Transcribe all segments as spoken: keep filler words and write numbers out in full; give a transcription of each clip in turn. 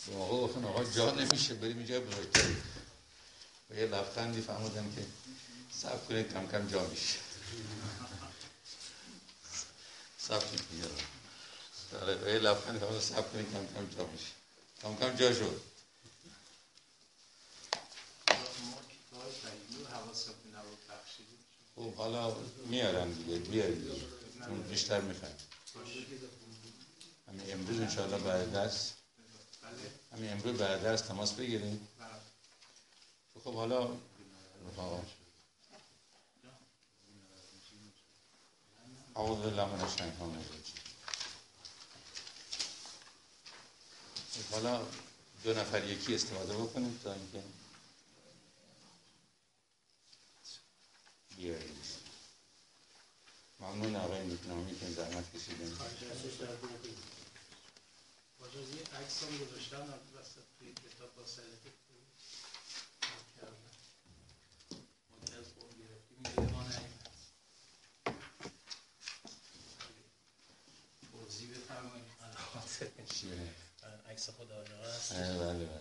به آقا گفتن آقا جا نمیشه بریم اینجا بزرگتر. و یه لبخندی فهمیدم که صبر کنید کم کم جا میشه. صبر کنید و یه لبخندی فهمیدم صبر کنید کم کم جا میشه. کم کم جا شد. خب حالا میارم دیگه بیارید اون بیشتر میخوایم. همین امروز انشاءالله بعد درس همین امروز بعد درس تماس بگیریم. خب حالا اعوذ بالله من الشیطان الرجیم. حالا دو نفر یکی استفاده بکنیم تا اینکه بیاریم. ممنون آقای نیکنامی که زحمت کشیدیم. باجاز یه عکس هم گذاشتم وسط توی کتاب با سلطه کردم ما که از خود گرفتیم این ما نهیمت توضیح بفرمایید عکس خود آقا هست. بله بله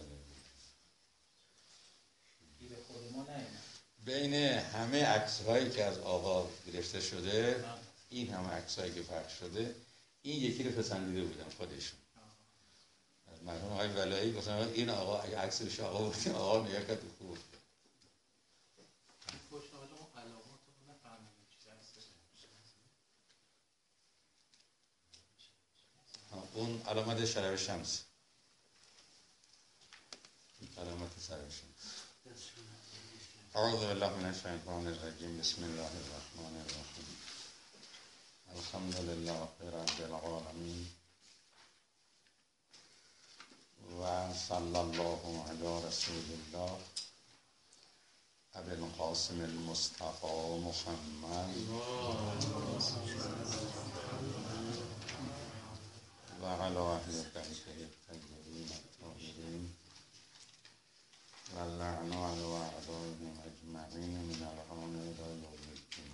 گیر خود ما نهیمت. بین همه عکس هایی که از آقا گرفته شده این همه عکس هایی که پخش شده این یکی رو پسندیده بودم خودشون از مرحوم آقای ولایی. گفتم این آقا اگه عکسش آقا بود آقا نگاه کرد خوب پشت آقا جا ما علامات رو نفهمیدیم چیز عکس اون علامت شرف شمس علامت شرف شمس. اعوذ بالله من الشیطان الرجیم. بسم الله الرحمن الرحیم. الحمد لله رب العالمین و صلی الله علی رسول الله ابی القاسم المصطفى محمد و علی اهل بیته الطیبین الطاهرین و اللعن علی اعدائهم اجمعین من الان الی یوم الدین.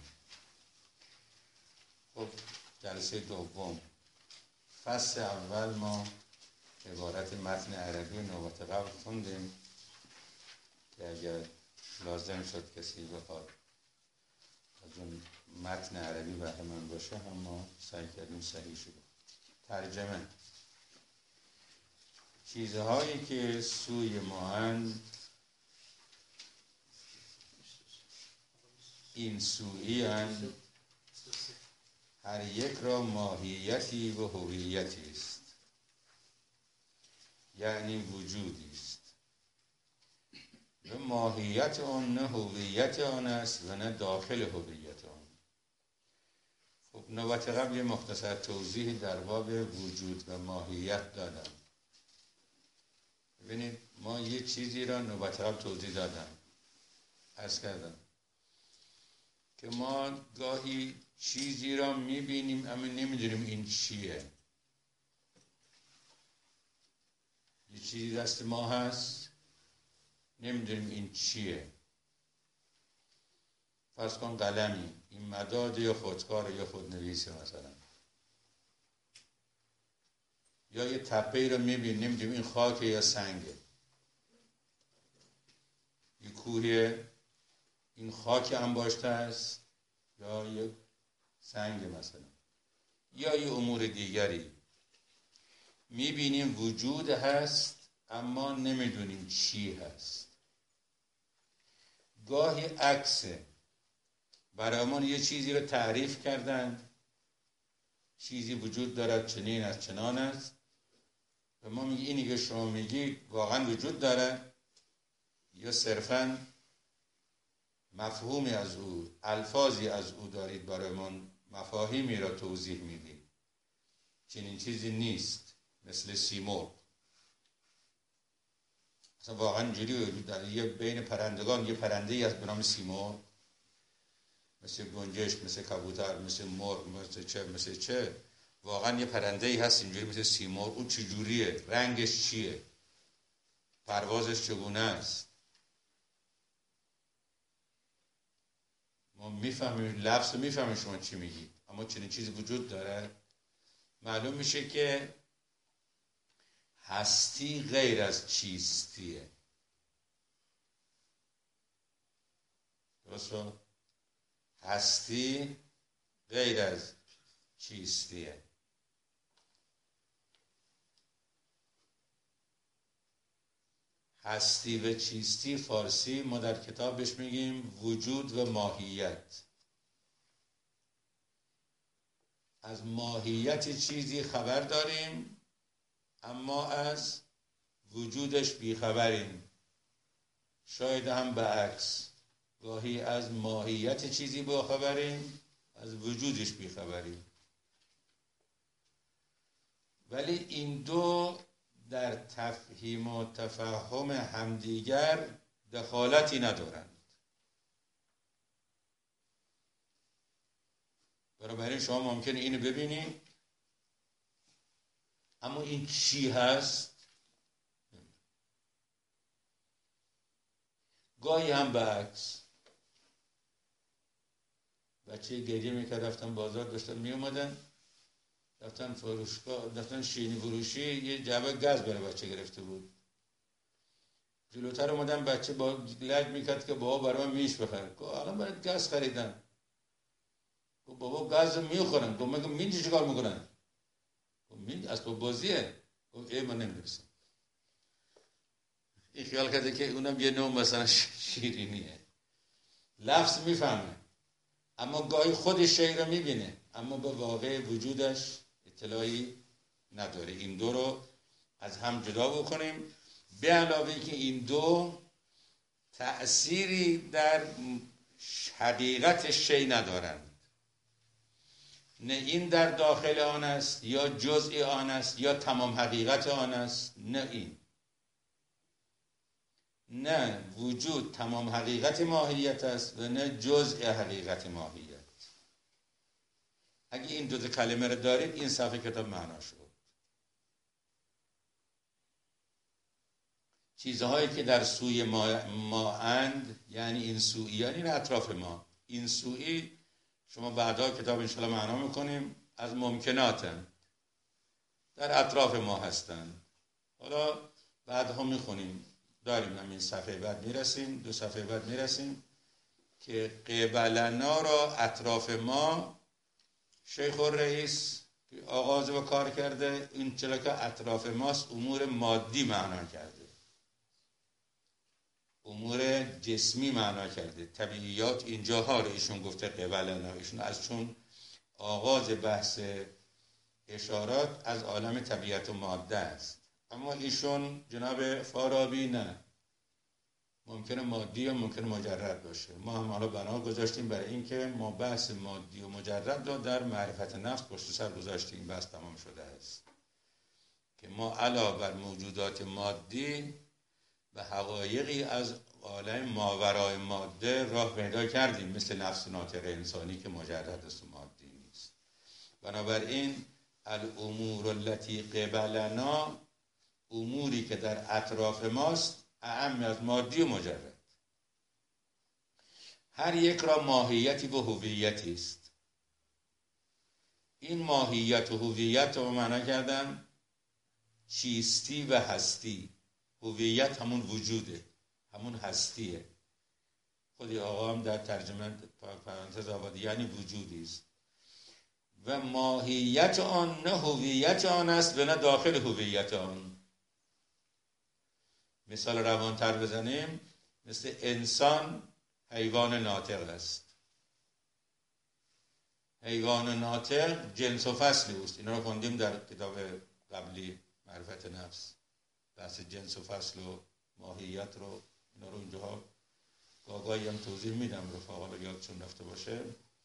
خب جلسه دوم فصل اول ما عبارت متن عربی نوبت قبل خوندیم که اگر لازم شد کسی بخواد از اون متن عربی بهره من باشه هم ما سعی کردیم صحیح شد. ترجمه: چیزهایی که سوی ما اند این سویی اند هر یک را ماهیتی و هویتی است، یعنی وجودی است. و ماهیت آن نه هویت آن است و نه داخل هویت آن. خب نوبت قبل یه مختصر توضیح در باب وجود و ماهیت دادم. ببینید ما یه چیزی را نوبت قبل توضیح دادم، عرض کردم که ما گاهی چیزی را میبینیم اما نمیدونیم این چیه. یه چیزی دست ما هست نمیدونیم این چیه. فرض کن قلمی، این مداد یا خودکار یا خودنویسه مثلا. یا یه تپه‌ای رو میبینیم نمیدونیم این خاکه یا سنگه. یه کوهیه، این خاک انباشته است یا یه سنگ مثلا. یا یه امور دیگری میبینیم وجود هست اما نمیدونیم چی هست. گاهی عکسه، برامون یه چیزی رو تعریف کردن، چیزی وجود دارد چنین است چنان است و ما میگی اینی که شما میگی واقعا وجود داره یا صرفاً مفهومی از او، الفاظی از او دارید برامون مفاهیمی را توضیح میدید. چنین چیزی نیست. مثل سیمرغ اصلا واقعا اینجوری وجود داره. یه بین پرندگان یه پرنده‌ای از به نام سیمرغ، مثل گنجشک، مثل کبوتر، مثل مرغ، مثل چه مثل چه واقعا یه پرنده‌ای هست اینجوری مثل سیمرغ. اون چجوریه؟ رنگش چیه؟ پروازش چگونه است؟ ما میفهمیم لفظ، میفهمیم شما چی میگید، اما چنین چیزی وجود داره. معلوم میشه که هستی غیر از چیستیه. درسته؟ هستی غیر از چیستیه. هستی و چیستی فارسی ما در کتابش میگیم وجود و ماهیت. از ماهیت چیزی خبر داریم اما از وجودش بیخبریم. شاید هم برعکس، گاهی از ماهیت چیزی باخبریم، از وجودش بیخبریم. ولی این دو در تفهیم و تفهم همدیگر دخالتی ندارند. بنابراین شما ممکنه اینو ببینید اما این چی هست؟ گاهی هم برعکس. بچه گریه میکرد، رفتن بازار داشتن میومدن، رفتن فروشگاه، رفتن شیرینی فروشی، یه جعبه گاز برای بچه گرفته بود. جلوتر اومدن بچه با لج میکرد که بابا برای من میش بخر. گفت الان برای گاز خریدن. گفت بابا گاز میخورن. گفت مگه میش چیکار میکنن؟ گفت میش اسباب بازیه. گفت ای من نمیدونستم. این خیال کرده که اونم یه نوع مثلا شیرینیه. لفظ میفهمه اما گاهی خود شی رو میبینه اما به واقع وجودش اطلاعی نداره. این دو رو از هم جدا بکنیم. به علاوه که این دو تأثیری در حقیقت شی ندارند. نه این در داخل آن است یا جزء آن است یا تمام حقیقت آن است، نه این. نه وجود تمام حقیقت ماهیت است و نه جزء حقیقت ماهیت. اگه این دو تا کلمه رو دارید این صفحه کتاب معنا شد. چیزهایی که در سوی ما, ما اند، یعنی این سویی، یعنی اطراف ما. این سویی شما بعدا کتاب انشاءالله معنا میکنیم، از ممکناتن، در اطراف ما هستند. حالا بعدها میخونیم، داریم همین صفحه بعد میرسیم، دو صفحه بعد میرسیم که قبلنا را اطراف ما شیخ الرئیس آغاز و کار کرده. این چرا که اطراف ماست امور مادی معنا کرده، امور جسمی معنا کرده. طبیعیات اینجاها رو ایشون گفته قبلنا. ایشون از چون آغاز بحث اشارات از عالم طبیعت و ماده است، اما ایشون جناب فارابی نه، ممکنه مادی یا ممکنه مجرد باشه. ما هم حالا بنا گذاشتیم برای اینکه ما بحث مادی و مجرد رو در معرفت نفس پشت سر گذاشتیم. بحث تمام شده است که ما علاوه بر موجودات مادی و حقایقی از عالم ماورای ماده راه پیدا کردیم، مثل نفس ناطق انسانی که مجرد است و مادی نیست. بنابراین الامور التي قبلنا، اموری که در اطراف ماست، اعم از مادی و مجرد. هر یک را ماهیتی و هویتی است. این ماهیت و هویت رو معنا کردم چیستی و هستی. هویت همون وجوده، همون هستیه. خودی آقا هم در ترجمه پرانتز آورده، یعنی وجودی است. و ماهیت آن نه هویت آن است و نه داخل هویت آن. مثال روانتر بزنیم، مثل انسان حیوان ناطق است. حیوان ناطق جنس و فصلی است. اینا رو خوندیم در کتاب قبلی معرفت نفس، بحث جنس و فصل و ماهیت رو، اینا رو اینجاها گاگایی هم توضیح میدم رفاقا رو یادشون رفته باشه.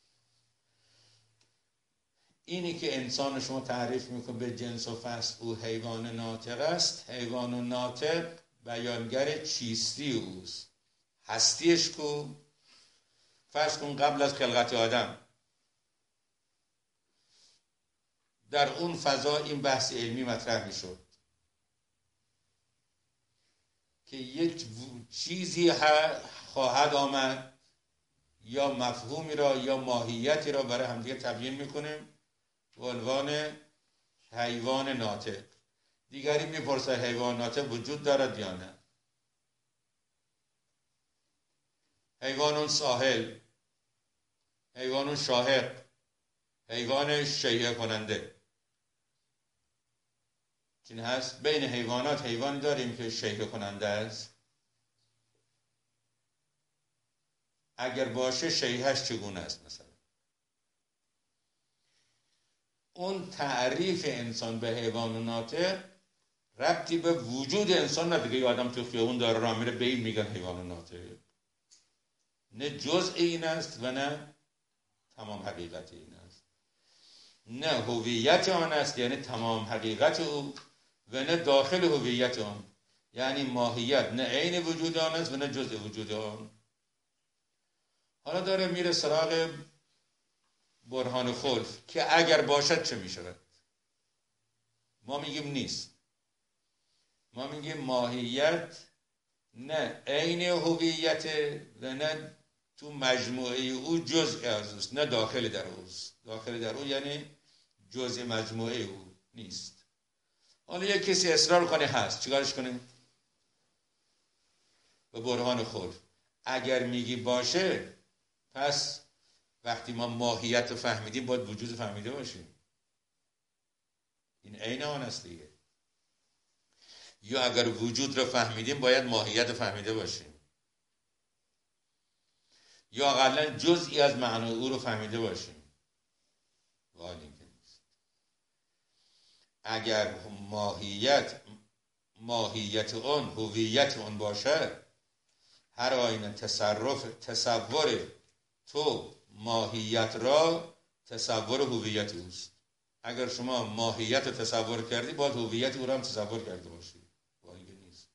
اینی که انسان شما تعریف میکنه به جنس و فصل او حیوان ناطق است، حیوان ناطق بیانگر چیستی اوست. هستیش کو؟ فرض کن قبل از خلقت آدم در اون فضا این بحث علمی مطرح میشد که یک چیزی خواهد آمد یا مفهومی را یا ماهیتی را برای همدیگه تبیین میکنیم به عنوان حیوان ناطق. دیگری میپرسه حیوانات وجود دارد یا نه؟ حیوان ساحل، حیوان شاهق، حیوان شیعه کننده. چین هست؟ بین حیوانات حیوانی داریم که شیعه کننده است؟ اگر باشه شیعهش چگونه است؟ مثلا اون تعریف انسان به حیوان ناطق ربطی به وجود انسان نداره. یه آدم تو خیابون داره راه میره به این میگن حیوان ناطق. نه جزء این است و نه تمام حقیقت این است. نه هویت آن است یعنی تمام حقیقت او، و نه داخل هویت آن یعنی ماهیت، نه عین وجود آن است و نه جزء وجود آن. حالا داره میره سراغ برهان خلف که اگر باشد چه میشود. ما میگیم نیست. ما میگیم ماهیت نه عین هویت و نه تو مجموعه او جزء از اوست، نه داخل در اوست. داخل در او یعنی جزء مجموعه او نیست. حالا یک کسی اصرار کنه هست، چیکارش کنیم؟ به برهان خلف اگر میگی باشه، پس وقتی ما ماهیت رو فهمیدیم باید وجود فهمیده باشیم. این عین آن است دیگه. یا اگر وجود رو فهمیدیم باید ماهیت رو فهمیده باشیم، یا اقلا جزئی از معنای او رو فهمیده باشیم. ولی که نیست. اگر ماهیت ماهیت اون هویت اون باشد، هر آینه تصرف تصور تو ماهیت را تصور هویت اوست. اگر شما ماهیت رو تصور کردی باید هویت او را هم تصور کرده باشی. ولی نیست.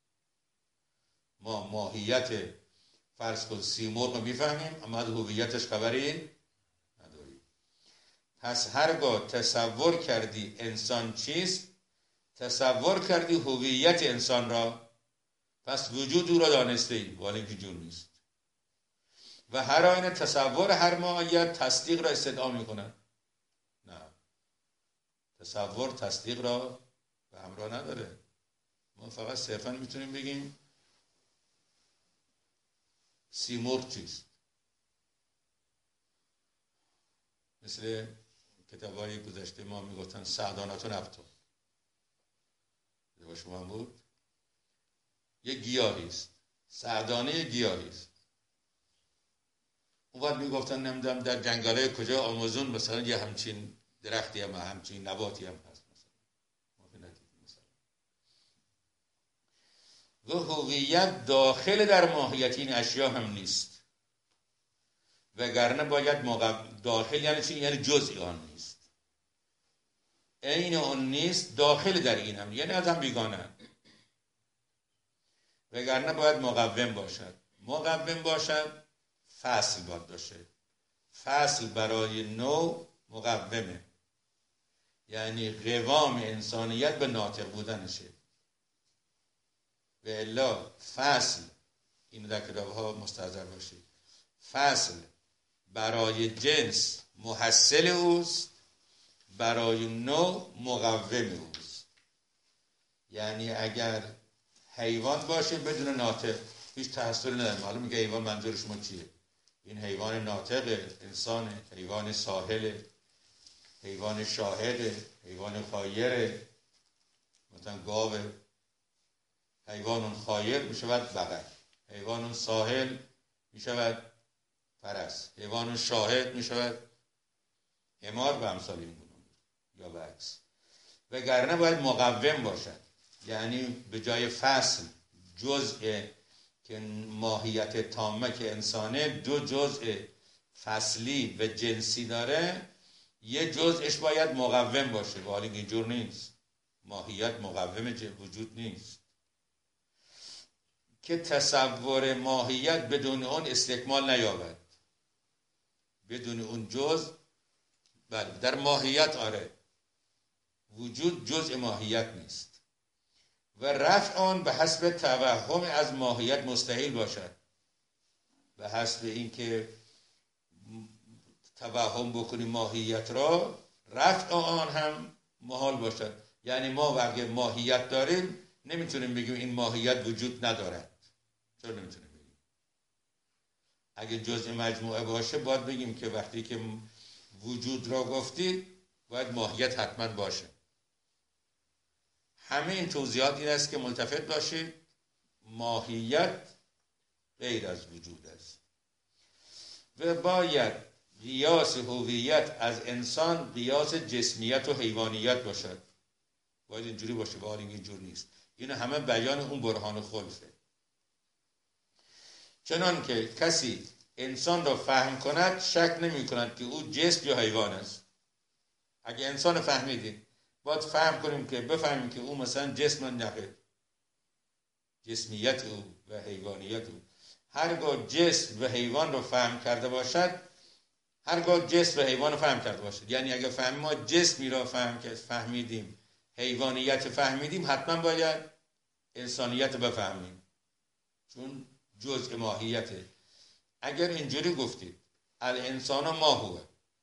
ما ماهیت فرض کن سیمرغ رو میفهمیم اما از هویتش خبری نداریم. پس هرگاه تصور کردی انسان چیست، تصور کردی هویت انسان را، پس وجود او را دانسته ای. ولی اینکه جور نیست. و هر آینه تصور هر ماهیت تصدیق را استدعا میکنن. نه، تصور تصدیق را به همراه نداره. ما فقط صرفا میتونیم بگیم سیمرغ چیست. مثل کتابای گذشته ما میگفتن سعدانات و نبتون. با شما بود یک گیاهی است، سعدانه گیاهی است. اون وقت میگفتن نمیدونم در جنگل‌های کجا آمازون مثلا یه همچین درختی هم همچین نباتی هم هست مثلا. ما که ندیدیم مثلا. و هویت داخل در ماهیت این اشیا هم نیست. وگرنه باید مقابل داخل یعنی چی؟ یعنی جزئی آن نیست. عین آن نیست، داخل در این هم یعنی از هم بیگانه. وگرنه باید مقوم باشد. مقوم باشد فصل باید داشته. فصل برای نوع مقومه، یعنی قوام انسانیت به ناطق بودنشه. و الا فصل، این در کتاب ها مستحضر باشید، فصل برای جنس محصل اوست، برای نوع مقوم اوست. یعنی اگر حیوان باشه بدون ناطق هیچ تحصیل نداره. معلوم میگه حیوان منظور شما چیه؟ این حیوان ناطق، انسان، حیوان ساحل، حیوان شاهد، حیوان خایر، مثلا گاو. حیوان خایر میشود بقر، حیوان ساحل میشود فرس، حیوان شاهد میشود حمار و امثال این گونه، یا برعکس. وگرنه باید مقوم باشد، یعنی به جای فصل جزء که ماهیت تامه که انسانه دو جزء فصلی و جنسی داره، یه جزءش باید مقوم باشه. ولی اینجور نیست. ماهیت مقوم وجود نیست که تصور ماهیت بدون اون استکمال نیابد. بدون اون جزء بله در ماهیت آره، وجود جزء ماهیت نیست و رفع آن به حسب توهم از ماهیت مستحیل باشد. به حسب اینکه توهم بکنی ماهیت را، رفع آن هم محال باشد. یعنی ما وقتی ماهیت داریم نمیتونیم بگیم این ماهیت وجود ندارد. چرا نمیتونیم بگیم؟ اگه جزء مجموعه باشه باید بگیم که وقتی که وجود را گفتید باید ماهیت حتما باشه. همه این توضیحات این است که ملتفت باشید ماهیت غیر از وجود است و باید قیاس هویت از انسان قیاس جسمیت و حیوانیت باشد. باید اینجوری باشه، با حال اینجور نیست. این همه بیان اون برهان خلفه. چنان که کسی انسان را فهم کند شک نمی کند که او جسم یا حیوان است. اگه انسان فهمیدیم باید فهم کنیم که بفهمیم که او مثلا جسم نقه، جسمیت او و حیوانیت او. هرگاه جسم و حیوان رو فهم کرده باشد، هرگاه جسم و حیوان رو فهم کرده باشد، یعنی اگه فهم ما جسمی را فهم که فهمیدیم، حیوانیت فهمیدیم، حتما باید انسانیت بفهمیم، چون جزء ماهیته. اگر اینجوری گفتید الانسان ما هو،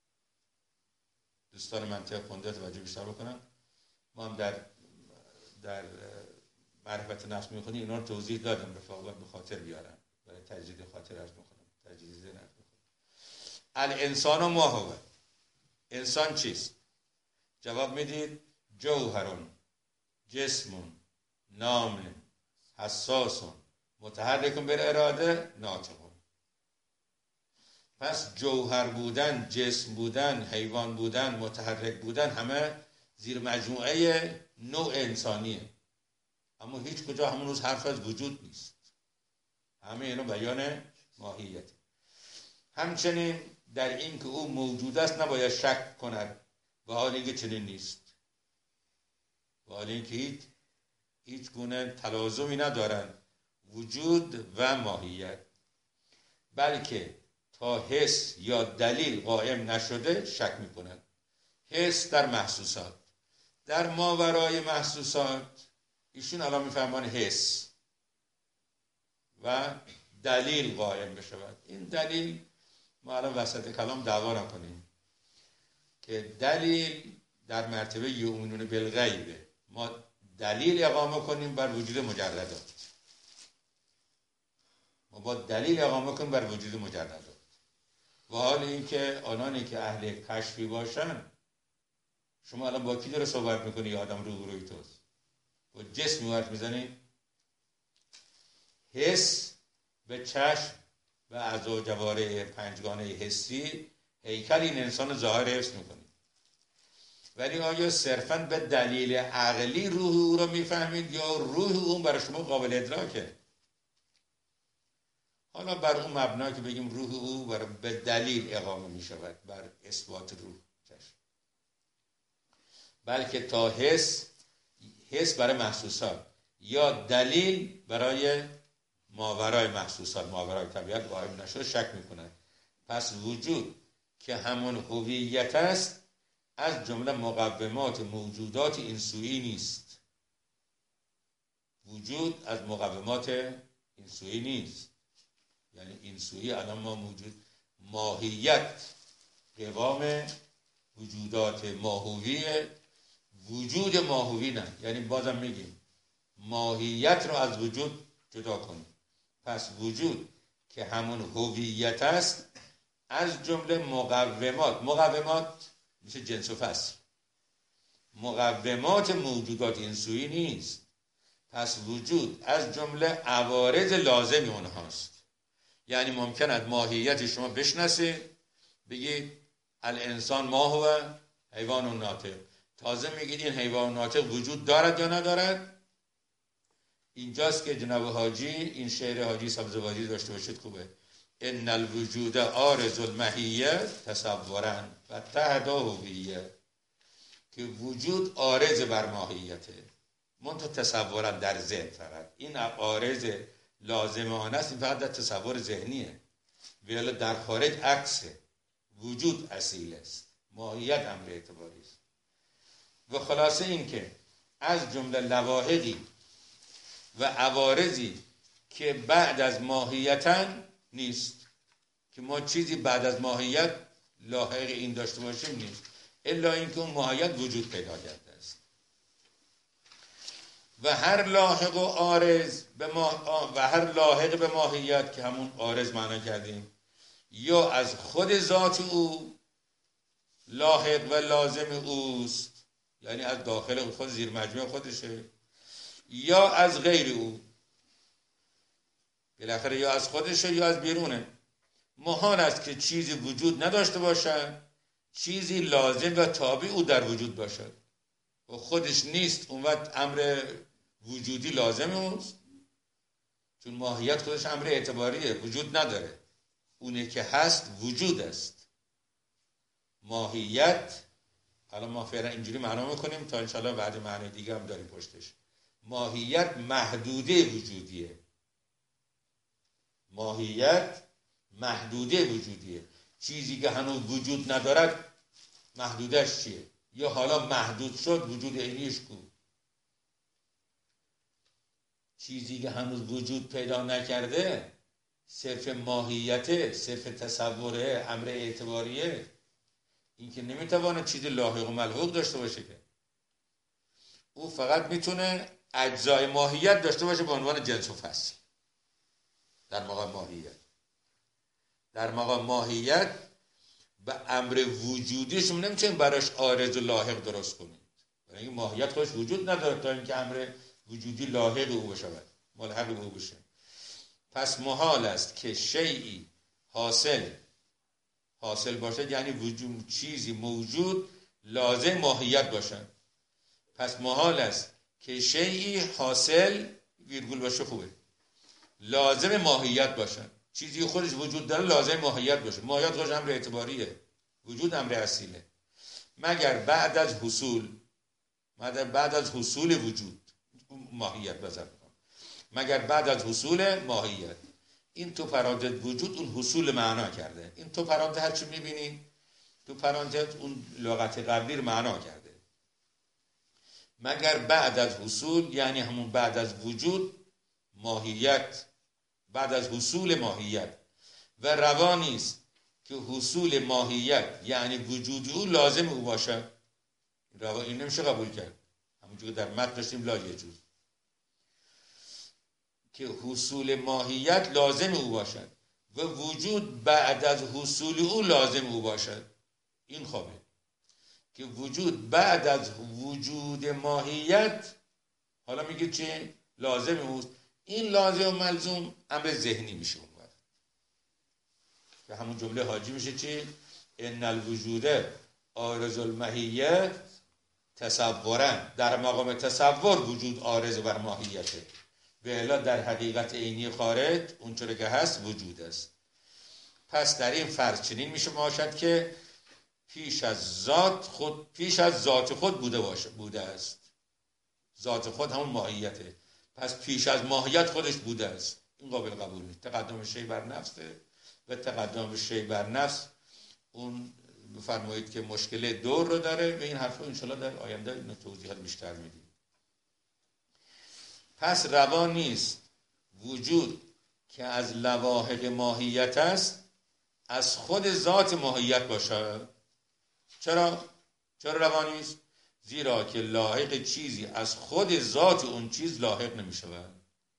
دوستان منطق خونده توجه بیشتر بکنن. ما هم در در معرفت نفس میخونیم اینا رو توضیح دادم، رفاقت به خاطر بیارم، برای تجدید خاطر عرض میکنم، تجدید ذهن عرض میکنم. الانسان ما هو، انسان چیست؟ جواب میدید جوهرون، جسمون، نامن، حساسون، متحرکون بالاراده، ناطقون. پس جوهر بودن، جسم بودن، حیوان بودن، متحرک بودن همه زیر مجموعه نوع انسانیه، اما هیچ کجا همون روز حرف از وجود نیست. همه اینو بیان ماهیت. همچنین در این که او موجود است نباید شک کند، به حال اینکه چنین نیست، به حال اینکه هیچ هیچ گونه تلازمی ندارند وجود و ماهیت، بلکه تا حس یا دلیل قائم نشده شک میکنند. حس در محسوسات، در ماورای محسوسات ایشون الان میفهمان حس و دلیل قائم بشود. این دلیل ما الان وسط کلام دعوا نکنیم که دلیل در مرتبه یؤمنون بالغیبه، ما دلیل اقامه کنیم بر وجود مجردات، ما با دلیل اقامه کنیم بر وجود مجردات. و حال این که آنانی که اهل کشفی باشن، شما الان با کی داره صحبت میکنی؟ یا آدم رو روی توست با جسمی حرف میزنی؟ حس به چشم و اعضا و جواره پنجگانه حسی هیکل این انسان ظاهر حفظ میکنی، ولی آیا صرفاً به دلیل عقلی روح او رو میفهمید یا روح اون برای شما قابل ادراکه؟ حالا بر اون مبنا که بگیم روح او بر به دلیل اقامه میشود بر اثبات روح چشم، بلکه تا حس، حس برای محسوسات یا دلیل برای ماورای محسوسات، ماورای طبیعت قائم نشده شک میکنند. پس وجود که همون هویت است از جمله مقومات موجودات اینسویی نیست. وجود از مقومات اینسویی نیست، یعنی اینسویی الان ما موجود ماهیت قوام وجودات ماهوی، وجود ماهوی نه، یعنی بازم میگیم ماهیت رو از وجود جدا کنیم. پس وجود که همون هویت است از جمله مقومات، مقومات میشه جنس و فصل، مقومات موجودات اینسویی نیست. پس وجود از چه عوارض لازم اونهاست. یعنی ممکن است ماهیت شما بشناسید، بگید الانسان ما هو حیوان ناطق، تازه میگید این حیوان ناطق وجود دارد یا ندارد. اینجاست که جناب حاجی این شعر حاجی سبزواری داشته باشید خوبه، ان الوجود عارض المحیه تصورا و تحدا هویه، که وجود عارض بر ماهیته، منتها تصورا در ذهن فقط. این عارض لازم آن است، این فقط در تصور ذهنیه، ولی در خارج عکسه، وجود اصیل است، ماهیت امر اعتباری است. و خلاصه این که از جمله لواحقی و عوارضی که بعد از ماهیتن نیست، که ما چیزی بعد از ماهیت لاحق این داشته باشیم نیست، الا اینکه اون ماهیت وجود پیدا کرده است. و هر لاحق و عارض به ما و هر لاحق به ماهیت که همون عارض معنا کردیم، یا از خود ذات او لاحق و لازم اوست، یعنی از داخل خود زیر مجموع خودشه، یا از غیر او، بالاخره یا از خودشه یا از بیرونه. محال است که چیزی وجود نداشته باشد چیزی لازم و تابع او در وجود باشد و خودش نیست، اون وقت امر وجودی لازم اوست، چون ماهیت خودش امر اعتباریه، وجود نداره، اونه که هست وجود است. ماهیت الان ما فعلا اینجوری معنا میکنیم تا انشاءالله بعد معنی دیگه هم داریم پشتش. ماهیت محدوده وجودیه، ماهیت محدوده وجودیه. چیزی که هنوز وجود ندارد محدودش چیه؟ یا حالا محدود شد وجود عینیش کو؟ چیزی که هنوز وجود پیدا نکرده صرف ماهیته، صرف تصوره، امر اعتباریه، این که نمیتواند چیز لاحق و ملحوق داشته باشه که. او فقط میتونه اجزای ماهیت داشته باشه به عنوان جنس و فصل در مقام ماهیت. در مقام ماهیت به امر وجودیش نمیتونیم براش عارض و لاحق درست کنید، برای اینکه ماهیت خودش وجود نداره تا اینکه امر وجودی لاحق او بشود، ملحق او بشه. پس محال است که شیئی حاصل حاصل باشد، یعنی وجود چیزی موجود لازم ماهیت باشد. پس محال است که شیئی حاصل ویرگول باشه خوبه لازم ماهیت باشد. چیزی خودش وجود داره لازم ماهیت باشه. ماهیت خودش امر اعتباریه، وجود امر اصیله. مگر بعد از حصول مگر بعد از حصول وجود ماهیت بذار مگر بعد از حصول ماهیت. این تو پرانتز وجود اون حصول معنا کرده، این تو پرانتز هر چی میبینی تو پرانتز اون لغت قبلی رو معنا کرده. مگر بعد از حصول یعنی همون بعد از وجود ماهیت، بعد از حصول ماهیت. و روا نیست که حصول ماهیت یعنی وجود او لازم او باشد. روا این نمیشه قبول کرد، همونجور که در متن داشتیم لا یجوز، که حصول ماهیت لازم او باشد و وجود بعد از حصول او لازم او باشد. این خوبه که وجود بعد از وجود ماهیت حالا میگه چه لازم اوست. این لازم و ملزوم امر ذهنی میشه اون وقت که همون جمله حاجی میشه چی؟ ان الوجود عارض الماهیت تصورا، در مقام تصور وجود عارض بر ماهیته، به الا در حقیقت عینی خارج اونچوری که هست وجود است. پس در این فرض چنین میشه باشد که پیش از ذات خود پیش از ذات خود بوده باشه بوده است. ذات خود همون ماهیته، پس پیش از ماهیت خودش بوده است. این قابل قبول نیست. تقدم شی بر نفسه و تقدم شی بر نفس اون بفرمایید که مشکل دور رو داره و این حرفا انشالله در آینده اینو توضیحات بیشتر میدیم. پس روا نیست وجود که از لواحق ماهیت است از خود ذات ماهیت باشد. چرا؟ چرا روا نیست؟ زیرا که لاحق چیزی از خود ذات اون چیز لاحق نمی شود.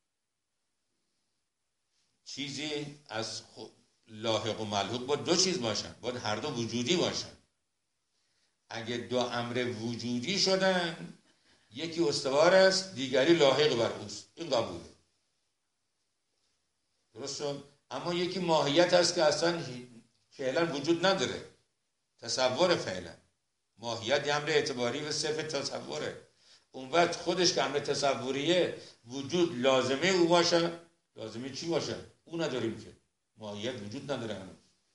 چیزی از خود لاحق و ملحوق باید دو چیز باشن، باید هر دو وجودی باشن. اگه دو امر وجودی شدن یکی استوار است دیگری لاحق بر اوست، این قبوله، درست شد. اما یکی ماهیت است که اصلا فعلا وجود نداره، تصور فعلا. ماهیت امر اعتباری و صرف تصوره. اون وقت خودش که امر تصوریه وجود لازمه او باشه. لازمه چی باشه؟ او نداریم که ماهیت وجود نداره هنوز.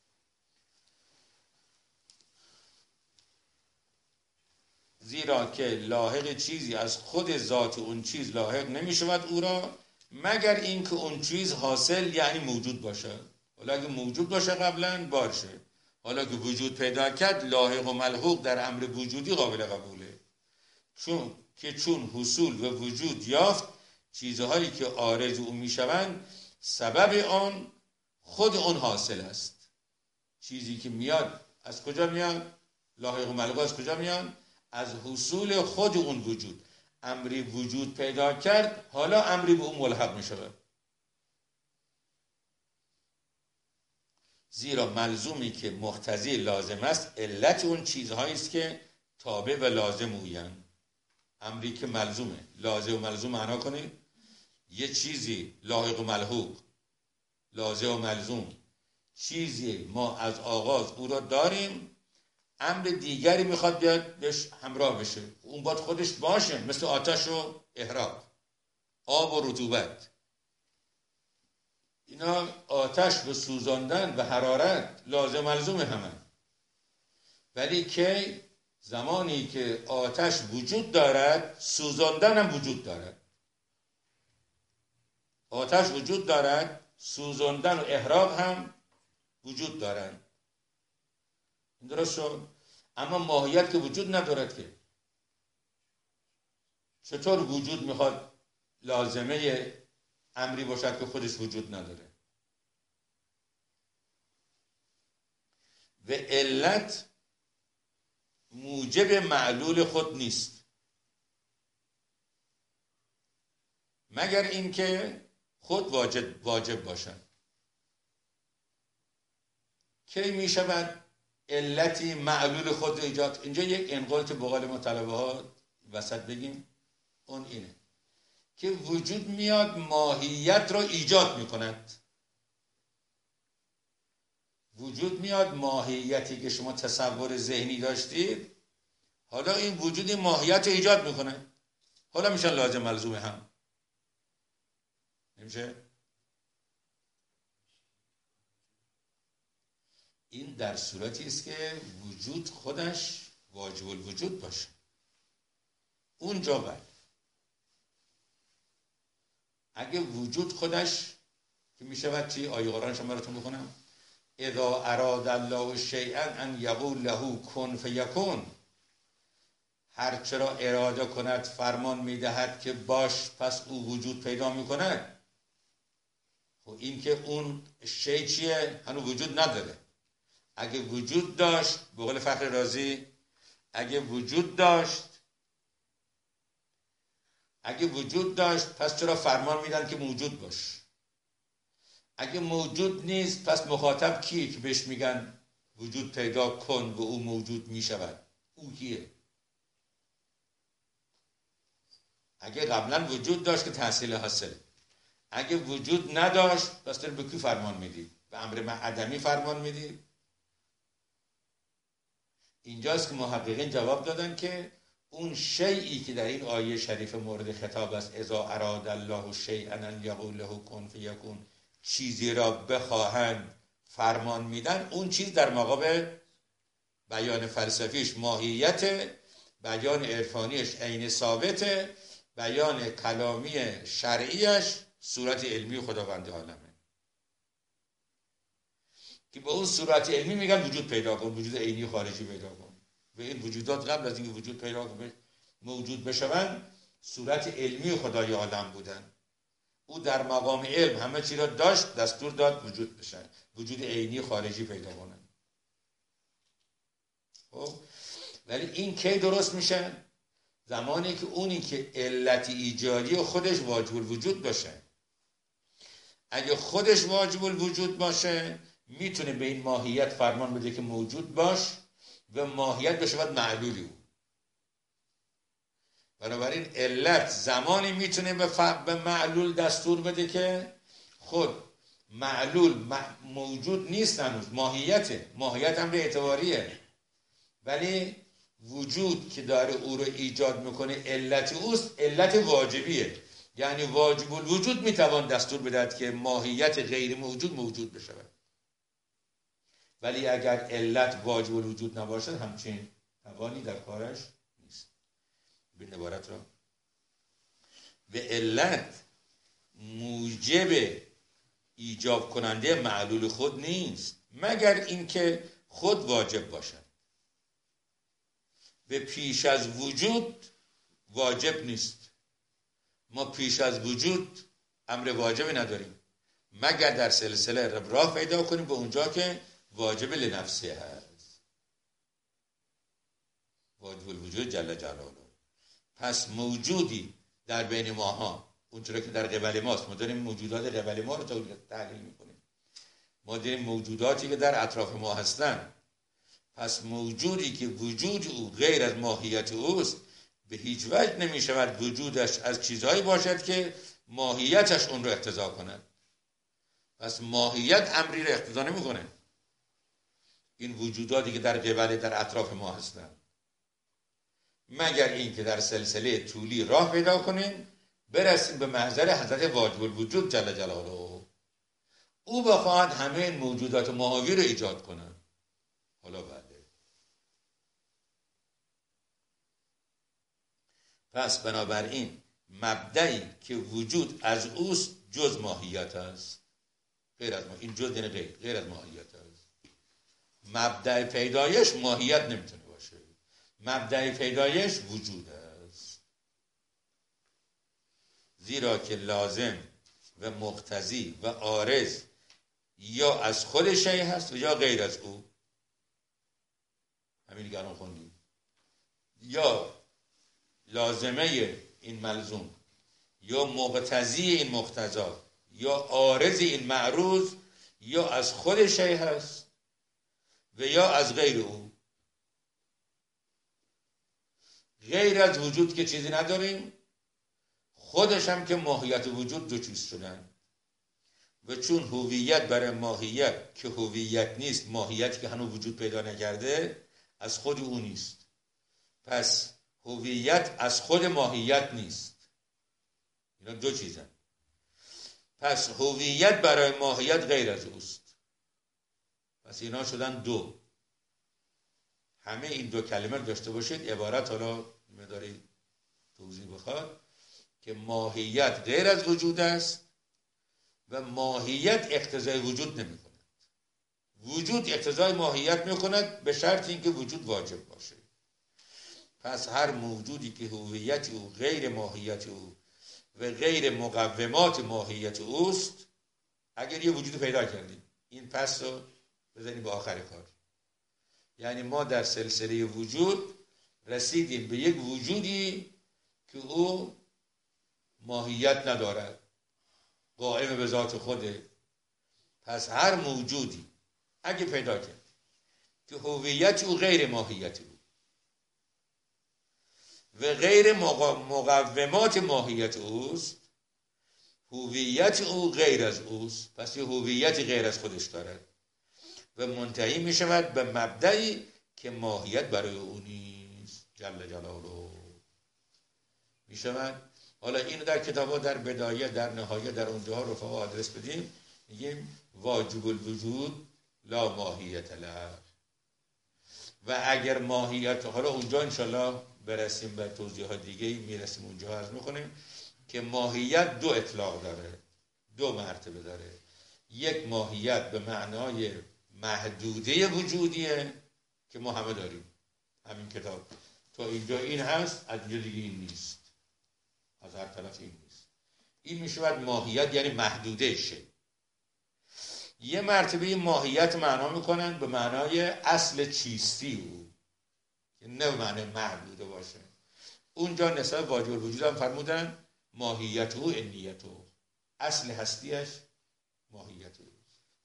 زیرا که لاحق چیزی از خود ذات اون چیز لاحق نمی شود او را مگر اینکه اون چیز حاصل یعنی موجود باشه. حالا اگه موجود باشه قبلا باشه، حالا که وجود پیدا کرد لاحق و ملحوق در امر وجودی قابل قبوله. چون که چون حصول و وجود یافت چیزهایی که عارض او می شوند سبب آن خود اون حاصل است. چیزی که میاد از کجا میاد؟ لاحق و ملحوق از کجا میاد؟ از حصول خود اون وجود. امری وجود پیدا کرد، حالا امری به اون ملحق می شود. زیرا ملزومی که مقتضی لازم است علت اون چیزهایی است که تابع و لازم اویند. امری که ملزومه، لازم و ملزوم معنا کنید. یه چیزی لاحق و ملحوق، لازم و ملزوم، چیزی ما از آغاز او را داریم، امر دیگری میخواد بیاد بهش همراه بشه، اون باید خودش باشه، مثل آتش و احراق، آب و رطوبت. اینا آتش به سوزاندن و حرارت لازم ملزوم همه. ولی که زمانی که آتش وجود دارد، سوزاندن هم وجود دارد. آتش وجود دارد، سوزاندن و احراق هم وجود دارد. درست شد؟ اما ماهیت که وجود ندارد که. چطور وجود میخواد لازمه امری باشد که خودش وجود نداره؟ و علت موجب معلول خود نیست، مگر اینکه خود واجب واجب باشد. کی می شود علتی معلول خود ایجاد؟ اینجا یک انقال که به قول مطلبه ها وسط بگیم، اون اینه که وجود میاد ماهیت را ایجاد می کند. وجود میاد ماهیتی که شما تصور ذهنی داشتید، حالا این وجود این ماهیت رو ایجاد میکنه، حالا میشن لازم ملزوم هم. نمیشه؟ این در صورتی است که وجود خودش واجب الوجود باشه. اونجا بله. اگه وجود خودش که میشود چی؟ آیه قرآن شما براتون بخونم. اذا اراد الله شیئا ان یقول له کن فیکون. هر چرا اراده کند فرمان میدهد که باش، پس او وجود پیدا میکند. خب این که اون شی چیه؟ هنوز وجود نداره. اگه وجود داشت، به قول فخر رازی، اگه وجود داشت اگه وجود داشت پس چرا فرمان میدن که موجود باش؟ اگه موجود نیست پس مخاطب کیه که بهش میگن وجود پیدا کن و او موجود میشود؟ او کیه؟ اگه قبلا وجود داشت که تحصیل حاصل، اگه وجود نداشت پس داری به کی فرمان میدی؟ به امر عدمی فرمان میدی؟ اینجاست که محققین جواب دادن که اون شیئی که در این آیه شریف مورد خطاب است، اذا اراد الله شیئا ان یقول له کن فیکون، چیزی را بخواهند فرمان میدن، اون چیز در مقابل بیان فلسفیش ماهیت، بیان عرفانیش عین ثابت، بیان کلامی شرعیش صورت علمی خداوند عالمه که به اون صورت علمی میگن وجود پیدا کن، وجود عینی خارجی پیدا کن. و این وجودات قبل از اینکه وجود پیدا کن موجود بشوند صورت علمی خدای عالم بودن. او در مقام علم همه چی را داشت، دستور داد وجود بشن، وجود عینی خارجی پیدا کنن. خب ولی این کی درست میشه؟ زمانی که اونی که علت ایجادی خودش واجب الوجود باشه. اگه خودش واجب الوجود باشه میتونه به این ماهیت فرمان بده که موجود باش و ماهیت بشه باید معلولی او. بنابراین علت زمانی میتونه به, ف... به معلول دستور بده که خود معلول م... موجود نیست، هنوز ماهیته، ماهیت هم به اعتباریه، ولی وجود که داره او رو ایجاد میکنه علت اوست، علت واجبیه. یعنی واجب الوجود میتوان دستور بدهد که ماهیت غیر موجود موجود بشه. ولی اگر علت واجب الوجود نباشد همچین توانی در کارش نیست. ببین عبارت را. و علت موجب ایجاب کننده معلول خود نیست مگر اینکه خود واجب باشد. و پیش از وجود واجب نیست. ما پیش از وجود امر واجبی نداریم مگر در سلسله راه پیدا کنیم به اونجا که واجب لنفسه هست. واجب الوجود جل جلاله. پس موجودی در بین ماها، اونطوری که در قبل ماست، ما داریم موجودات قبل ما رو تحلیل میکنیم، ما داریم موجوداتی که در اطراف ما هستن. پس موجودی که وجود او غیر از ماهیت اوست، به هیچ وجه نمی شود وجودش از چیزهایی باشد که ماهیتش اون رو اقتضا کند. پس ماهیت امری رو اقتضا نمی کنه. این وجوداتی که در قبل در اطراف ما هستن، مگر این که در سلسله طولی راه پیدا کنیم برسیم به محضر حضرت واجب الوجود جل جلاله. او بخواهد همه این موجودات ماهوی رو ایجاد کنه. حالا بله. پس بنابراین مبدئی که وجود از اوست جز ماهیت است، غیر از ما. این جز یعنی غیر غیر از ماهیت است. مبدأ پیدایش ماهیت نمیتونه باشه. مبدأ پیدایش وجود است، زیرا که لازم و مقتضی و عارض یا از خود شیء هست و یا غیر از او. همین که الان خوندیم. یا لازمه این ملزوم، یا مقتضی این مقتضا، یا عارض این معروض، یا از خود شیء هست و یا از غیر او. غیر از وجود که چیزی نداریم، خودش هم که ماهیت وجود دو چیز شدن. و چون هویت برای ماهیت که هویت نیست، ماهیت که هنوز وجود پیدا نکرده، از خود او نیست. پس هویت از خود ماهیت نیست. اینا دو چیزن. پس هویت برای ماهیت غیر از اوست. پس اینا شدن دو. همه این دو کلمه داشته باشید. عبارت حالا مداری توضیح بخواد که ماهیت غیر از وجود است و ماهیت اقتضای وجود نمی کند. وجود اقتضای ماهیت می کند به شرط اینکه وجود واجب باشه. پس هر موجودی که هویت او غیر ماهیت او و غیر مقومات ماهیت اوست، اگر یه وجود پیدا کردیم، این پس رو بزنیم به آخر کار. یعنی ما در سلسله وجود رسیدیم به یک وجودی که او ماهیت ندارد، قائم به ذات خوده. پس هر موجودی اگه پیدا کرد که هویت او غیر ماهیت او و غیر مقومات ماهیت اوست، هویت او غیر از اوست، پس یه هویتی غیر از خودش دارد و منتهی می شود به مبدئی که ماهیت برای او نیست جل جلاله. می شود. حالا اینو در کتابا در بدایه، در نهایه، در اونجاها رفقا آدرس بدیم، میگیم واجب الوجود لا ماهیت له. و اگر ماهیت، حالا اونجا انشالله برسیم به توضیحات دیگه میرسیم اونجا عرض میکنیم که ماهیت دو اطلاق داره، دو مرتبه داره. یک ماهیت به معنای محدوده وجودیه که ما همه داریم، همین کتاب تا اینجا این هست، از اینجا دیگه این نیست، از هر طرف این نیست. این میشود ماهیت یعنی محدوده شه. یه مرتبه ماهیت معنا میکنن به معنای اصل چیستی او، که نه به معنای محدوده باشه. اونجا نسبت واجب الوجود هم فرمودن ماهیت او انیت او، اصل هستیش ماهیت او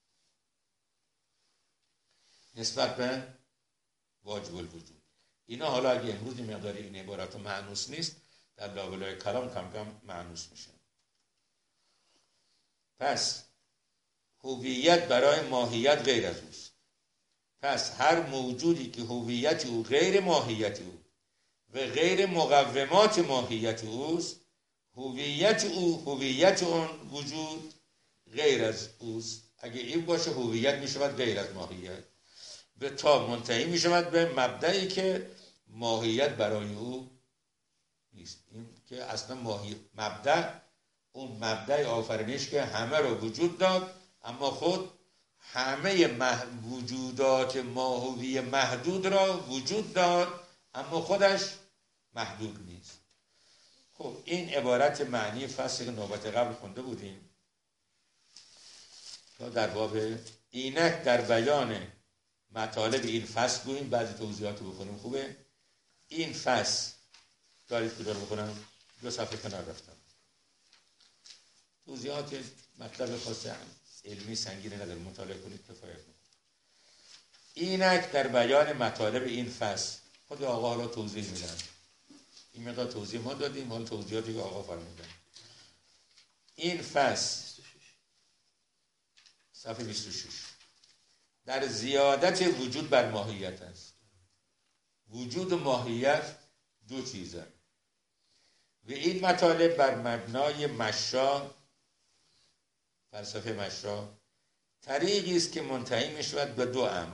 نسبت به واجب الوجود. اینا حالا اگه امروز مقداری این عبارات معنوس نیست، در لابلای کلام کم کم معنوس میشه. پس هویت برای ماهیت غیر از اوست. پس هر موجودی که هویت او غیر ماهیت او و غیر مقومات ماهیت اوست، هویت او هویت اون وجود غیر از اوست. اگه این باشه هویت میشود غیر از ماهیت، به تا منتهی میشود به مبدئی که ماهیت برای او نیست. این که اصلا ماهیت مبدأ، اون مبدأ آفرینش که همه رو وجود داد، اما خود همه مح... وجودات ماهوی محدود را وجود داد، اما خودش محدود نیست. خب این عبارت معنی فصل که نوبت قبل خونده بودیم تا در باب اینک در بیان مطالب این فصل گوییم، بعضی توضیحات رو بکنیم. خوبه؟ این فصل دارید کجا رو بخونم؟ دو صفحه کنار رفتم. توضیحات مطلب خاص علمی سنگینی نداره، مطالعه کنید کفایت میکنه. اینک در بیان مطالب این فصل خود آقا را توضیح میدن. این مقدار توضیح ما دادیم، حال توضیحاتی که آقا فرمودن. این فصل صفحه بیست و شش در زیادت وجود بر ماهیت است. وجود و ماهیت دو چیزه و این مطالب بر مبنای مشا، فلسفه مشا، طریقی است که منتهی می شود به دو امر.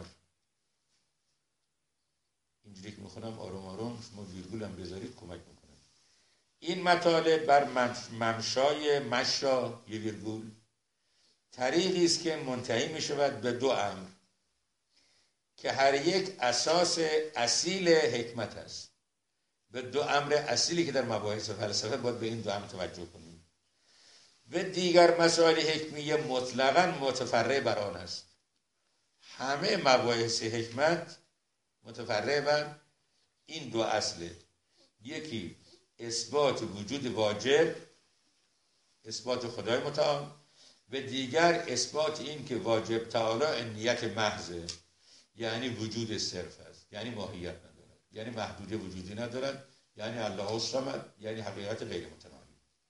اینجوری که میخونم آروم آروم، شما ویرگول هم بذارید کمک میکنه. این مطالب بر ممشای مشا، یه ویرگول، طریقی است که منتهی می شود به دو امر که هر یک اساس اصیل حکمت است. به دو امر اصیلی که در مباحث فلسفه باید به این دو امر توجه کنیم. و دیگر مسائل حکمیه مطلقاً متفرع بر آن است. همه مباحث حکمت متفرع بر این دو اصله. یکی اثبات وجود واجب، اثبات خدای متعال، و دیگر اثبات این که واجب تعالی نیت محضه، یعنی وجود صرف است، یعنی ماهیت ندارد، یعنی محدوده وجودی ندارد، یعنی الله الصمد، یعنی حقیقت غیر متناهی.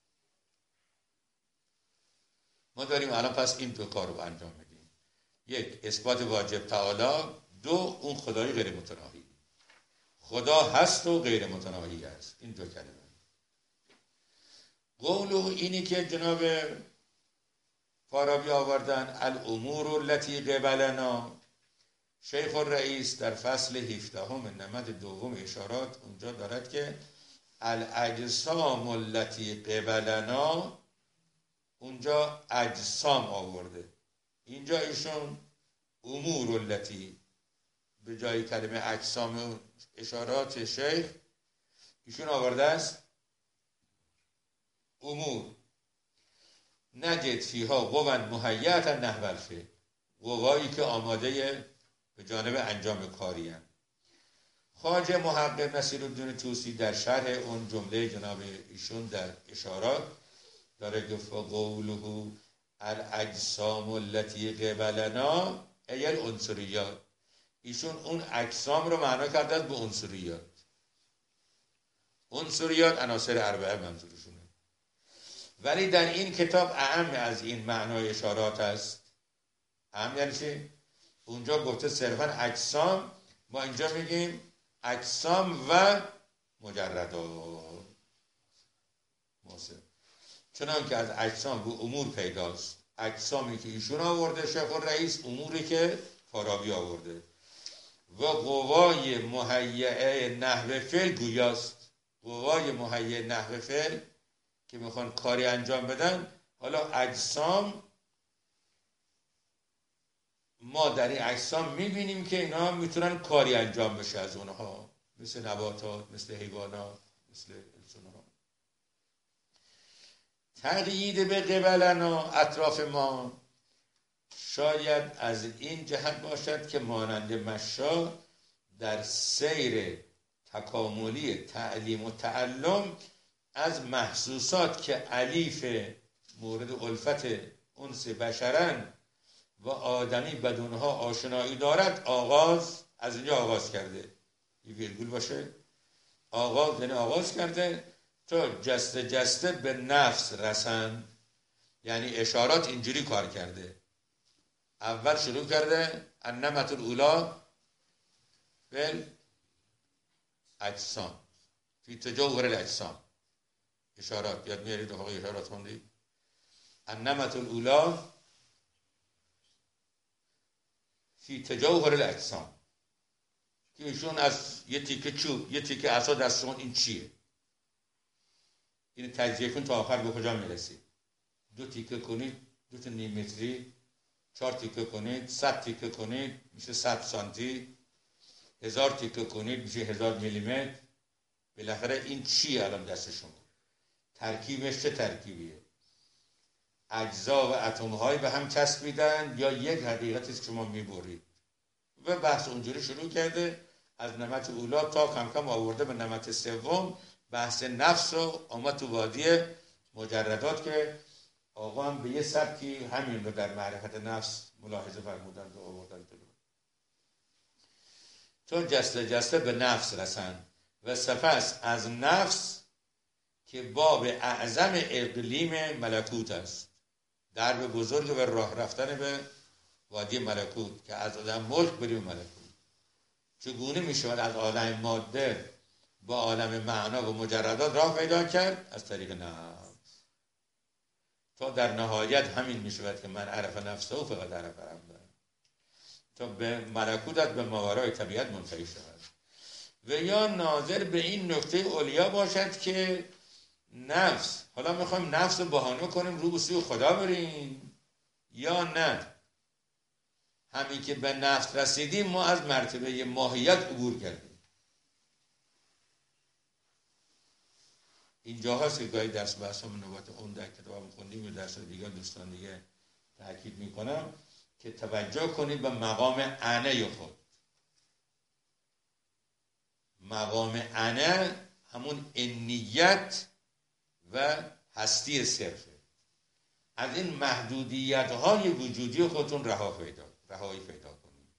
ما داریم الان پس این دو کار رو انجام میدیم. یک اثبات واجب تعالی، دو اون خدای غیر متناهی. خدا هست و غیر متناهی است. این دو کلمه. قول اینی که جناب فارابی آوردن الامور التي قبلنا، شیخ الرئیس در فصل هفدهم نمد دوم اشارات اونجا دارد که الاجسام التي قبلنا، اونجا اجسام آورده، اینجا ایشون امور التي، به جای کلمه اجسام اشارات شیخ ایشون آورده است امور. نجد فیها قوا مهیئة نحو الفعل، قوایی که آماده به جانب انجام کاری هستند. خواجه محقق نصیرالدین طوسی در شرح اون جمله جناب ایشون در اشارات داره که فقوله الاجسام التي قبلنا ای العنصریات، ایشون اون اجسام رو معنا کرده به عنصریات. عنصریات عناصر اربعه منظورشونه، ولی در این کتاب اعم از این معنای اشارات است. اعم یعنی چی؟ اونجا گفته صرفا اجسام، ما اینجا میگیم اجسام و مجردات. چنان که از اجسام به امور پیداست، اجسامی که ایشون آورده شیخ الرئیس، اموری که فارابی آورده. و قوای مهیئه نحو فعل گویاست. قوای مهیئه نحو فعل که میخوان کاری انجام بدن. حالا اجسام، ما در این اجسام میبینیم که اینا میتونن کاری انجام بشه از اونها، مثل نباتات، مثل حیوانات، مثل انسان‌ها. تقیید به قبلنا، اطراف ما، شاید از این جهت باشد که مانند مشا در سیر تکاملی تعلیم و تعلم از محسوسات که الیف مورد الفت انس بشرن و آدمی بدونها آشنایی دارد، آغاز از اینجا آغاز کرده. یه ویرگول باشه، آغاز یعنی آغاز کرده تا جسته جسته به نفس رسند. یعنی اشارات اینجوری کار کرده. اول شروع کرده النمط الاولا بل اجسام فی تجوهر الاجسام. اشارات یاد میارید آقا؟ اشارات خوندید؟ النمط الاولا فی تجوهر الاجسام، که ایشون از یه تیکه چوب، یه تیکه عصا دستشون، این چیه؟ این تجزیه کن تا آخر به کجا میرسید. دو تیکه کنید، دو تا نیم متری، چهار تیکه کنید، صد تیکه کنید میشه صد سانتی، هزار تیکه کنید میشه هزار میلیمتر. بالاخره این چیه الان دست شما؟ ترکیبش چه ترکیبیه؟ اجزا و اتم های به هم چسبیدن یا یک حقیقتی که شما میبرید؟ و بحث اونجوری شروع کرده از نمط اولا تا کم کم آورده به نمط سوم بحث نفس رو آمد تو وادی مجردات که آقا هم به یه سبکی همین رو در معرفت نفس ملاحظه فرمودند و آوردن جلو. تو جسته جسته به نفس رسند و سپس از نفس که باب اعظم اقلیم ملکوت است، درب بزرگ و راه رفتن به وادی ملکوت که از عالم ملک بریم ملکوت. چگونه می شود از عالم ماده با عالم معنا و مجردات راه پیدا کرد؟ از طریق نفس. تا در نهایت همین می شود که من عرف نفسه و فقط عرف ربه، تا به ملکوتت به ماورای طبیعت منتهی شود. و یا ناظر به این نکته علیا باشد که نفس، حالا میخوایم نفس رو بهانه کنیم رو به سوی خدا بریم یا نه، همین که به نفس رسیدیم ما از مرتبه ماهیت عبور کردیم. اینجا هست که گاهی درس بحث هم نوبت اون در کتاب خوندیم و درس دیگه دوستان دیگه تاکید میکنم که توجه کنید به مقام انا خود. مقام انا همون انیت و هستی صرفه. از این محدودیت های وجودی خودتون رها پیدا رهایی پیدا کنید.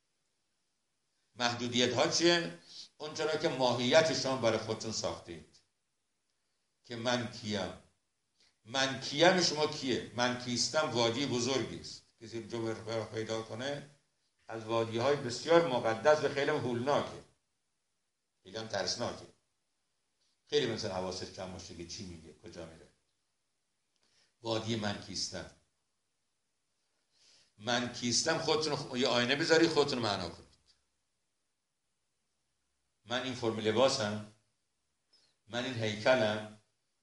محدودیت ها چیه؟ اون چرا که ماهیت شما برای خودتون ساختید که من کیم. من کیم شما کیه؟ من کیستم وادی بزرگی است. کسی جو پیدا کنه از وادی های بسیار مقدس و خیلی هولناکه، خیلی هم ترسناکه. خیلی مثلا حواسش کم باشه که چی میگه، کجا میره. وادی من کیستم. من کیستم خودتون یه آینه بذاری خودتون معنا کنید. من این فرم لباسم، من این هیکلم،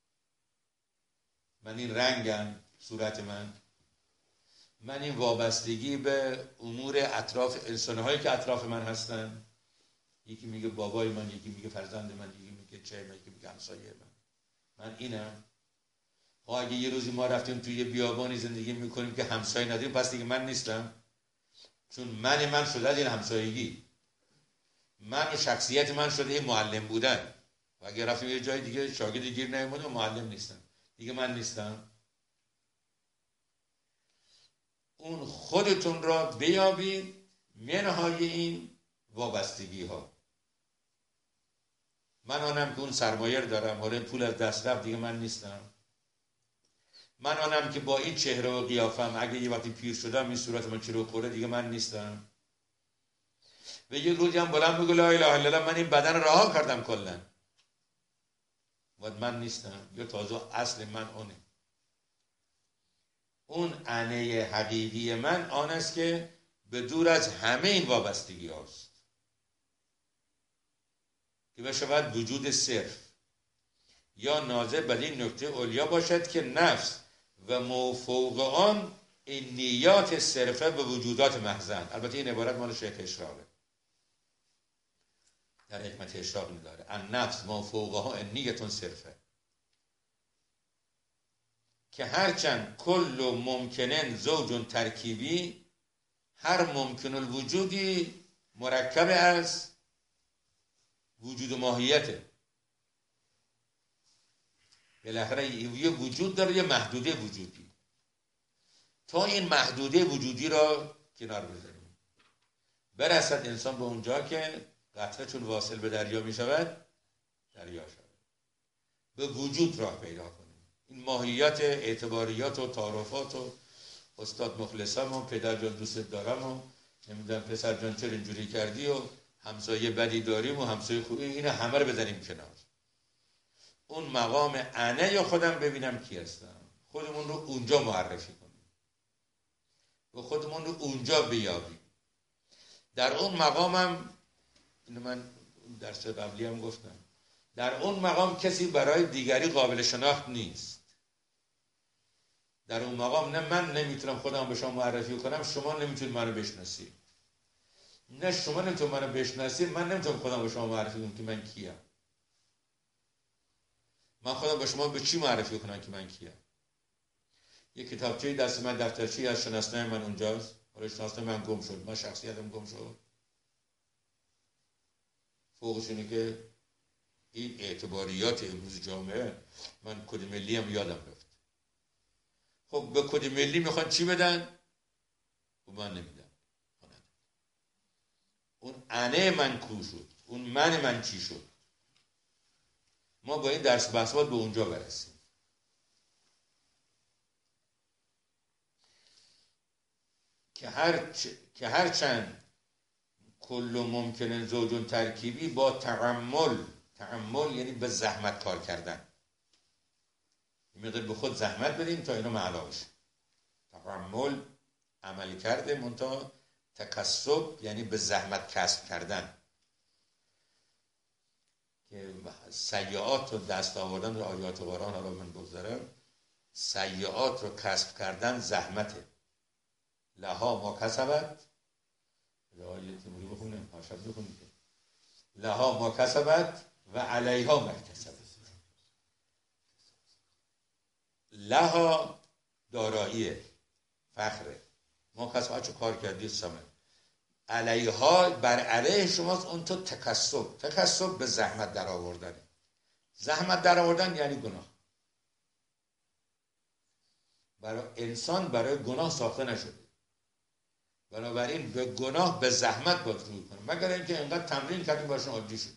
من این رنگم، صورت من، من این وابستگی به امور اطراف انسان‌هایی که اطراف من هستن. یکی میگه بابای من، یکی میگه فرزند من، یکی میگه چه من، یکی میگه همسایه من. من اینم. خب اگه یه روزی ما رفتیم توی یه بیابانی زندگی میکنیم که همسایه نداریم، پس دیگه من نیستم. چون من من شده از این همسایگی، من شخصیت من شده این معلم بودن. و اگه رفتیم یه جای دیگه شاگرد گیر نیومده و معلم نیستم، دیگه من نیستم. اون خودتون را بیابید منهای این وابستگی ها. من آنم که اون سرمایه دارم، حالا پول از دست رفت دیگه من نیستم. من آنم که با این چهره و قیافم اگه یه وقتی پیر شدم این صورت من چرا خوره دیگه من نیستم. و یه روزی هم بلند بگو لا اله الا الله، من این بدن رها کردم کلا و من نیستم. یا تازه اصل من اونه. اون انه حقیقی من آن است که به دور از همه این وابستگی هاست که بشود وجود صرف. یا ناظر به این نکته علیا باشد که نفس و موفوق آن این نیات صرفه به وجودات محضن. البته این عبارت مال شیخ اشراقه، در حکمت اشراق می‌داره ان نفس موفوقها ان نیتون صرفه، که هرچند کل ممکنن زوج ترکیبی، هر ممکن الوجودی مرکب از وجود و ماهیته. بالاخره یه وجود داره، یه محدوده وجودی. تا این محدوده وجودی را کنار بذاریم برسد انسان به اونجا که قطره چون واصل به دریا می شود دریا شود. به وجود راه پیدا کنیم. این ماهیت اعتباریات و تعارفات و استاد مخلصم و پدر جان دوست دارم و نمیدونم پسر جان چرا اینجوری کردی و همسایه بدی داریم و همسایه خوبی، این همه رو بزنیم کنار. اون مقام انا یا خودم ببینم کی هستم، خودمون رو اونجا معرفی کنیم و خودمون رو اونجا بیابیم. در اون مقامم، اینو من درس قبلی هم گفتم، در اون مقام کسی برای دیگری قابل شناخت نیست. در اون مقام نه من نمیتونم خودم به شما معرفی کنم، شما نمیتونید منو بشناسید. نه شما نمیتونید منو بشناسید، من نمیتونم خودم به شما معرفی کنم که من کیم. من خودم به شما به چی معرفی کنم که من کیم؟ یه کتابچه دست من، دفترچه از شناسنامه من اونجاست. حالا شناسنامه من گم شد، من شخصیتم گم شد. فوقش اینه که این اعتباریات امروز جامعه، من کد ملی هم یادم رفت. خب به کد ملی میخوان چی بدن؟ خب من نمیدم. اون انه من کو شد، اون من من چی شد؟ ما با این درس بحث باید به اونجا برسیم. که هر چ... که هر چند کل ممکنه زوجون ترکیبی با تحمل، تحمل یعنی به زحمت کار کردن، میگه به خود زحمت بدیم تا اینو معنا بشه. تحمل عمل کرده، منتها تکسب یعنی به زحمت کسب کردن، که سیئات رو دست آوردن رو آیات قرآن ها رو من بگذارم، سیئات رو کسب کردن زحمته. لها ما کسبت، آیه تیموری بخونیم هاشد بخونیم، لها ما کسبت و علیها ما اکتسبت. لها داراییه، فخره، ما کسبت چو کار کردی سمه، علیها بر علیه شماست، اون تو تکسب. تکسب به زحمت در آوردنه. زحمت در آوردن یعنی گناه. برای انسان برای گناه ساخته نشده، بنابراین به گناه به زحمت باید روی کنه، مگر اینکه اینقدر تمرین کردیم باشون عادی شد.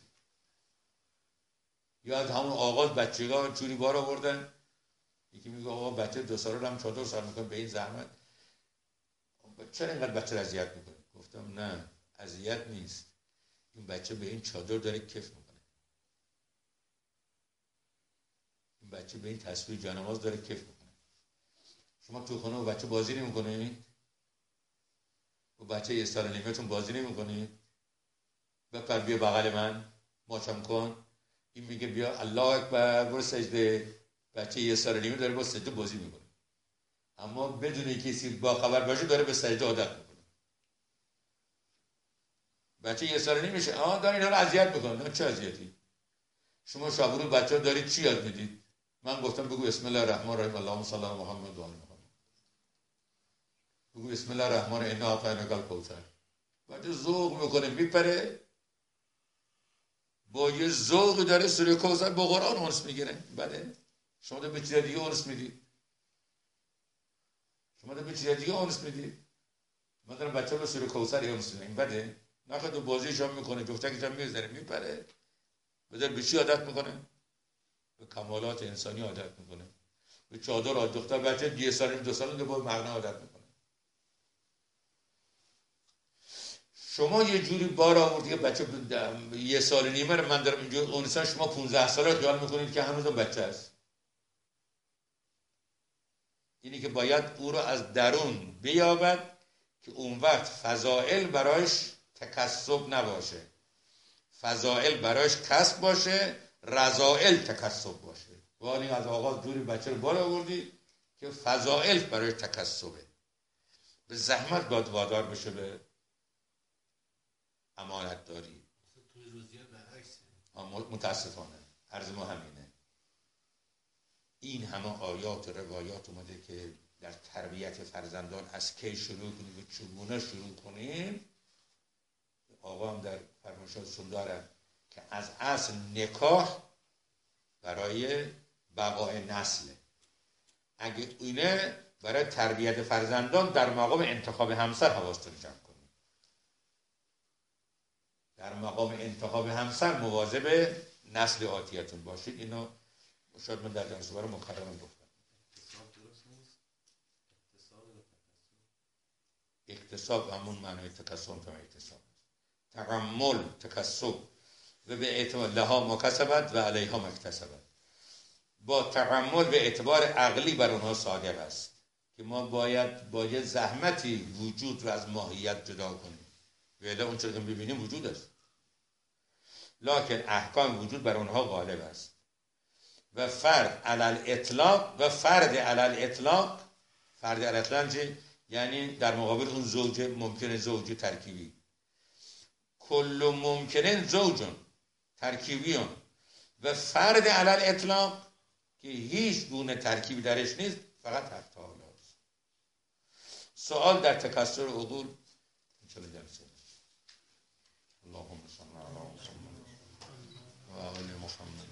یا از همون آغاز بچگاه چوری بار آوردن، یکی میگه آقا بچه دو ساله هم چادر سر میکنه به این زحمت، چرا اینقدر بچه اذیت میکنه؟ گفتم نه، اذیت نیست، این بچه به این چادر داره کیف میکنه، این بچه به این تسبیح جانماز داره کیف میکنه. شما تو خونه و بچه بازی نمیکنید؟ و بچه یه سال نیمه‌تون بازی نمیکنید؟ بپر بیا بغل من، ماچم کن. این میگه بیا الله اکبر برو سجده، بچه یه سال نیمه داره با سجده بازی میکنه، اما بدون کسی با خبر باشه داره به سجده عادت میکنه. بچه یه سال نیمه آها داره اینا رو اذیت میکنه. چه اذیتی؟ شما شابرو بچه‌ها دارید چی یاد میدید؟ من گفتم بگو بسم الله الرحمن الرحیم اللهم صل علی محمد و آل محمد. بگو بسم الله الرحمن الرحیم انا اعطیناک الکوثر. بچه ذوق میکنه میپره، با یه ذوقی داره سوره کوثر با قرآن اونس میگیره. بله شما داره به چیز دیگه اونس میدید، شما داره به چیز دیگه اونس میدید. من دارم بچه رو سوره کوثر اونس میدم، بده نخواد بازیش هم میکنه، جفتکش هم میذاره میپره، بذار به چی عادت میکنه؟ به کمالات انسانی عادت میکنه، به چادر عادت. دختر بچه یه سال دو سال دو بار مغنا عادت میکنه. شما یه جوری بار آوردی که بچه یه سال نیمه رو من دارم اینجا اونسان، شما پونزده ساله خیال میکنید که هنوز بچه است. اینی که باید او رو از درون بیابد که اون وقت فضائل برایش تکسب نباشه، فضائل برایش کسب باشه، رذائل تکسب باشه. ولی از آغاز جوری بچه رو بار آوردی که فضائل برایش تکسبه، به زحمت باید وادار بشه به امانت داری. توی روزیه برعکسه. متاسفانه عرض ما همینه. این همه آیات و روایات اومده که در تربیت فرزندان از کی شروع کنیم و چگونه شروع کنیم. آقا هم در فرمایشاتشون دارن که از اصل نکاح برای بقای نسله. اگه اینه برای تربیت فرزندان در مقام انتخاب همسر حواستون جمع کنید. در مقام انتخاب همسر مواظب نسل آتیتون باشید. اینو شاید من در درس برای مکررم گفتم. اکتساب همون معنی تکسب هم اکتساب، تحمل تکسب و به اعتبار لها ما کسبت و علیها ما اکتسبت. با تحمل به اعتبار عقلی بر اونها صادق است که ما باید با یه زحمتی وجود رو از ماهیت جدا کنیم، ولی اون چیزی که ببینیم وجود است، لکن احکام وجود بر اونها غالب است. و فرد علل اطلاق و فرد علل اطلاق، فرد علل اطلاق یعنی در مقابل اون زوج ممکنه زوج ترکیبی، کل ممکنه زوجون ترکیبیون و فرد علل اطلاق که هیچ گونه ترکیبی درش نیست، فقط هفت حالا است. سوال در تکسر عقول انشاءالله جلسه اللهم صل علی محمد و آل محمد.